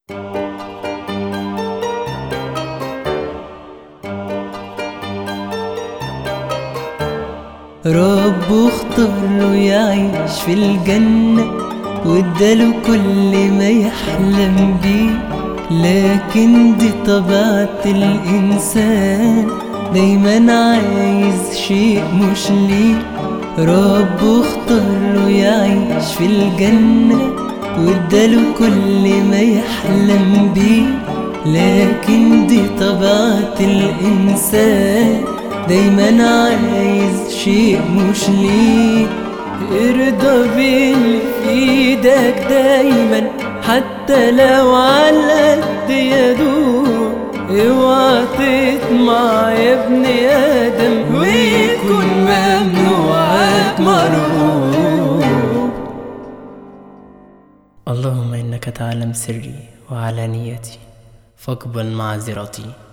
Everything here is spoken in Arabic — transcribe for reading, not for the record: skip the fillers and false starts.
ربه اختار له يعيش في الجنة واداله كل ما يحلم بيه، لكن دي طبيعة الإنسان دايما عايز شيء مش ليه. ربه اختار له يعيش في الجنة واداله كل ما يحلم بيه، لكن دي طبيعة الإنسان دايما عايز شيء مش ليه. ارضى باللي في ايدك دايما حتى لو على قد يدوب، اوعى تطمع يا ابن ادم ويكون ممنوعك مرغوب. اللهم انك تعلم سري وعلانيتي فاقبل معذرتي.